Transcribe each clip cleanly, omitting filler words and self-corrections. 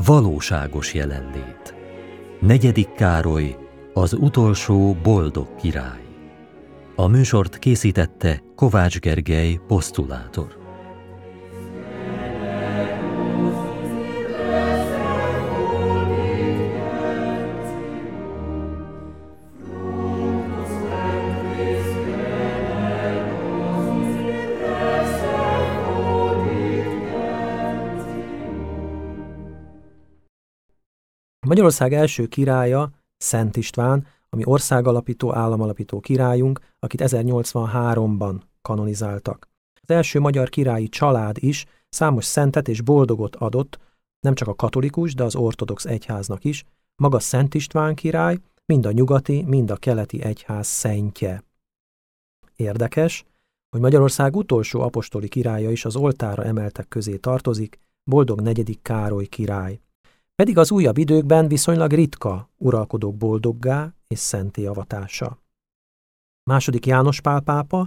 Valóságos jelenlét. 4. Károly, az utolsó boldog király. A műsort készítette Kovács Gergely posztulátor. Magyarország első királya Szent István, ami országalapító, államalapító királyunk, akit 1083-ban kanonizáltak. Az első magyar királyi család is számos szentet és boldogot adott, nem csak a katolikus, de az ortodox egyháznak is, maga Szent István király, mind a nyugati, mind a keleti egyház szentje. Érdekes, hogy Magyarország utolsó apostoli királya is az oltárra emeltek közé tartozik, boldog 4. Károly király. Pedig az újabb időkben viszonylag ritka uralkodók boldoggá és szenté avatása. II. János Pál pápa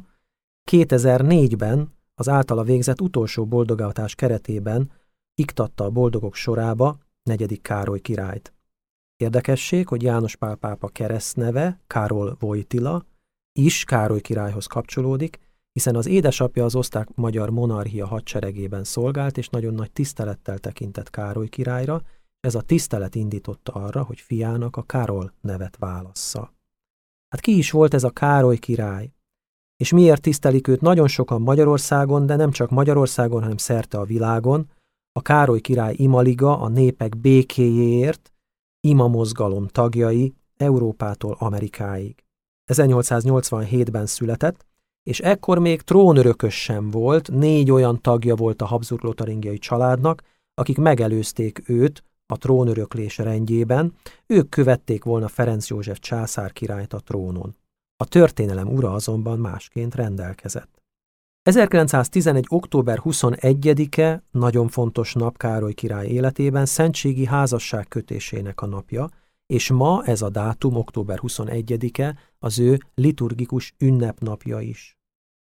2004-ben az általa végzett utolsó boldogavatás keretében iktatta a boldogok sorába 4. Károly királyt. Érdekesség, hogy János Pál pápa keresztneve, Karol Wojtyla, is Károly királyhoz kapcsolódik, hiszen az édesapja az osztrák-magyar monarchia hadseregében szolgált, és nagyon nagy tisztelettel tekintett Károly királyra. Ez a tisztelet indította arra, hogy fiának a Karol nevet válassza. Hát ki is volt ez a Károly király? És miért tisztelik őt nagyon sokan Magyarországon, de nem csak Magyarországon, hanem szerte a világon? A Károly király imaliga a népek békéjéért, ima mozgalom tagjai Európától Amerikáig. 1887-ben született, és ekkor még trónörökös sem volt, 4 olyan tagja volt a Habsburg-lotaringiai családnak, akik megelőzték őt a trónöröklés rendjében, ők követték volna Ferenc József császár királyt a trónon. A történelem ura azonban másként rendelkezett. 1911. október 21-e nagyon fontos nap Károly király életében, szentségi házasság kötésének a napja, és ma ez a dátum, október 21-e, az ő liturgikus ünnepnapja is.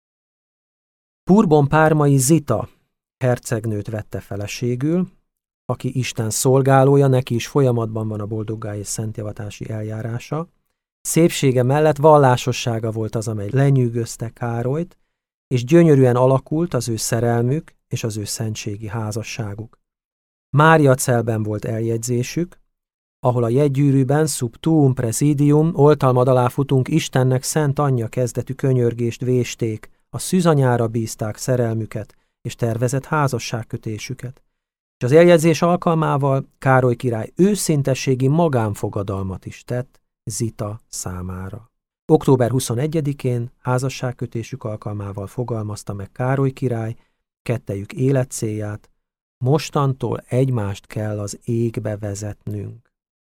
Bourbon-parmai Zita hercegnőt vette feleségül, aki Isten szolgálója, neki is folyamatban van a boldoggá és szentjavatási eljárása. Szépsége mellett vallásossága volt az, amely lenyűgözte Károlyt, és gyönyörűen alakult az ő szerelmük és az ő szentségi házasságuk. Máriacelben volt eljegyzésük, ahol a jegygyűrűben sub tuum presidium, oltalmad alá futunk, Istennek szent anyja kezdetű könyörgést vésték, a szűzanyára bízták szerelmüket és tervezett házasságkötésüket. És az eljegyzés alkalmával Károly király őszintességi magánfogadalmat is tett Zita számára. Október 21-én házasságkötésük alkalmával fogalmazta meg Károly király kettejük életcélját, mostantól egymást kell az égbe vezetnünk.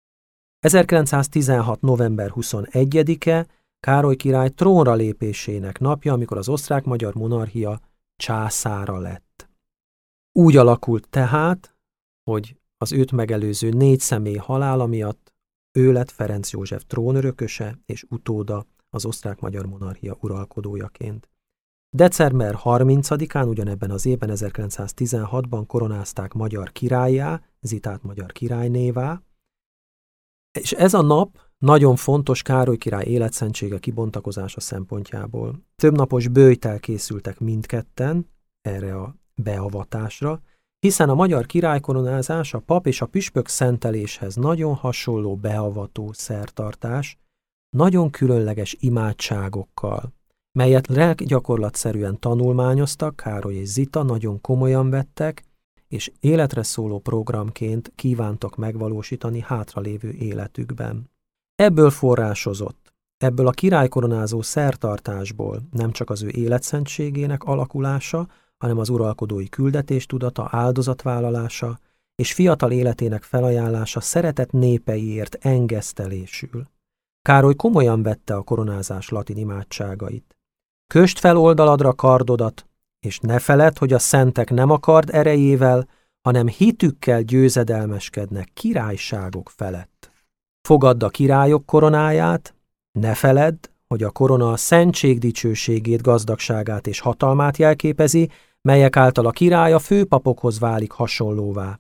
1916. november 21-e Károly király trónra lépésének napja, amikor az osztrák-magyar monarchia császára lett. Úgy alakult tehát, hogy az őt megelőző 4 személy halála miatt ő lett Ferenc József trónörököse és utóda az osztrák-magyar monarchia uralkodójaként. December 30-án ugyanebben az évben 1916-ban koronázták magyar királlyá, Zitát magyar királynévá, és ez a nap nagyon fontos Károly király életszentsége kibontakozása szempontjából. Többnapos böjtel készültek mindketten erre a beavatásra, hiszen a magyar királykoronázás a pap és a püspök szenteléshez nagyon hasonló beavató szertartás, nagyon különleges imádságokkal, melyet lelkgyakorlatszerűen tanulmányoztak, Károly és Zita nagyon komolyan vettek, és életre szóló programként kívántak megvalósítani hátralévő életükben. Ebből forrásozott, ebből a királykoronázó szertartásból nem csak az ő életszentségének alakulása, hanem az uralkodói küldetés tudata, áldozatvállalása és fiatal életének felajánlása szeretett népeiért engesztelésül. Károly komolyan vette a koronázás latin imádságait. Kösd fel oldaladra kardodat, és ne feledd, hogy a szentek nem a kard erejével, hanem hitükkel győzedelmeskednek királyságok felett. Fogadd a királyok koronáját, ne feledd, hogy a korona a szentség dicsőségét, gazdagságát és hatalmát jelképezi, melyek által a király a főpapokhoz válik hasonlóvá.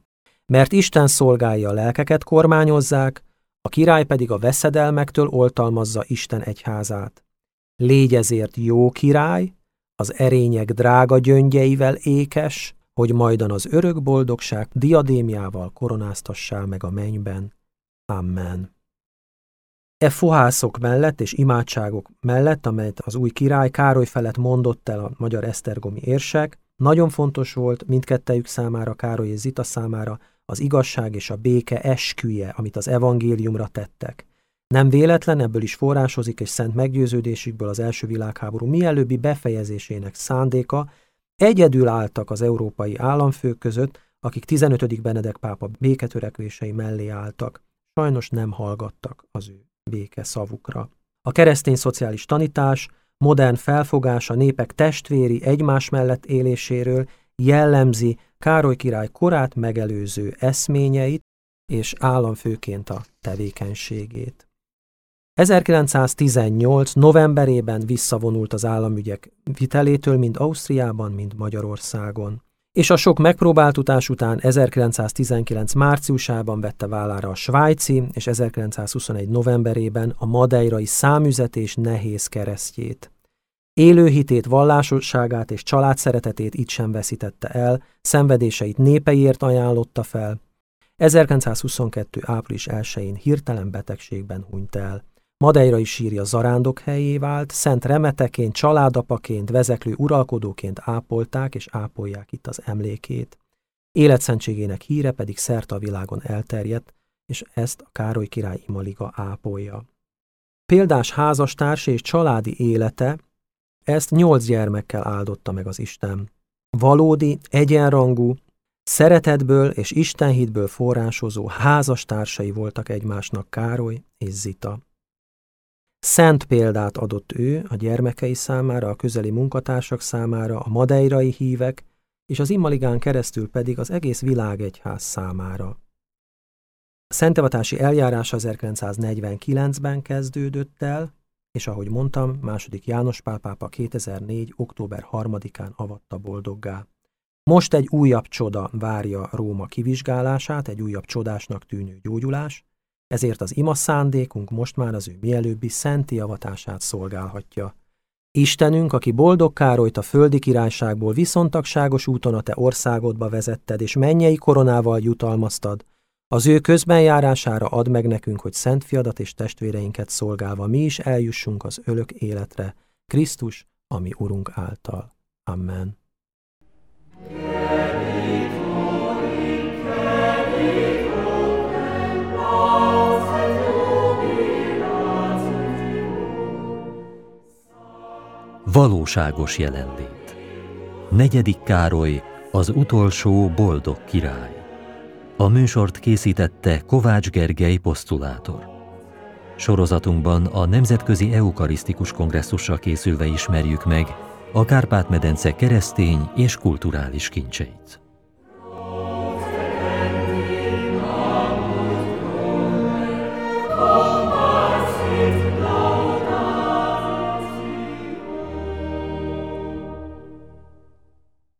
Mert Isten szolgái a lelkeket kormányozzák, a király pedig a veszedelmektől oltalmazza Isten egyházát. Légy ezért jó király, az erények drága gyöngyeivel ékes, hogy majdan az örök boldogság diadémjával koronáztassál meg a mennyben. Amen. E fohászok mellett és imádságok mellett, amelyet az új király Károly felett mondott el a magyar esztergomi érsek, nagyon fontos volt mindkettejük számára, Károly és Zita számára az igazság és a béke esküje, amit az evangéliumra tettek. Nem véletlen, ebből is forrásozik és szent meggyőződésükből az első világháború mielőbbi befejezésének szándéka, egyedül álltak az európai államfők között, akik 15. Benedek pápa béketörekvései mellé álltak. Sajnos nem hallgattak az ő béke szavukra. A keresztény szociális tanítás, modern felfogás a népek testvéri egymás mellett éléséről jellemzi Károly király korát megelőző eszményeit és államfőként a tevékenységét. 1918. novemberében visszavonult az államügyek vitelétől mind Ausztriában, mind Magyarországon. És a sok megpróbáltatás után 1919. márciusában vette vállára a svájci, és 1921. novemberében a madeirai számüzetés nehéz keresztjét. Élő hitét, vallásosságát és családszeretetét itt sem veszítette el, szenvedéseit népeiért ajánlotta fel. 1922. április 1-én hirtelen betegségben hunyt el. Madeirai sírja zarándok helyé vált, szent remeteként, családapaként, vezeklő uralkodóként ápolták és ápolják itt az emlékét. Életszentségének híre pedig szerte a világon elterjedt, és ezt a Károly király imaliga ápolja. Példás házastárs és családi élete, ezt 8 gyermekkel áldotta meg az Isten. Valódi, egyenrangú, szeretetből és istenhitből forrásozó házastársai voltak egymásnak Károly és Zita. Szent példát adott ő a gyermekei számára, a közeli munkatársak számára, a madeirai hívek, és az imaligán keresztül pedig az egész világegyház számára. A szentevatási eljárás 1949-ben kezdődött el, és ahogy mondtam, II. János Pál pápa 2004. október 3-án avatta boldoggá. Most egy újabb csoda várja Róma kivizsgálását, egy újabb csodásnak tűnő gyógyulás, ezért az ima szándékunk most már az ő mielőbbi szenti avatását szolgálhatja. Istenünk, aki boldog Károlyt a földi királyságból viszontagságos úton a te országodba vezetted, és mennyei koronával jutalmaztad, az ő közbenjárására add meg nekünk, hogy szent fiadat és testvéreinket szolgálva mi is eljussunk az örök életre, Krisztus, ami Urunk által. Amen. Valóságos jelenlét. 4. Károly, az utolsó boldog király. A műsort készítette Kovács Gergely posztulátor. Sorozatunkban a Nemzetközi Eukarisztikus Kongresszussal készülve ismerjük meg a Kárpát-medence keresztény és kulturális kincseit.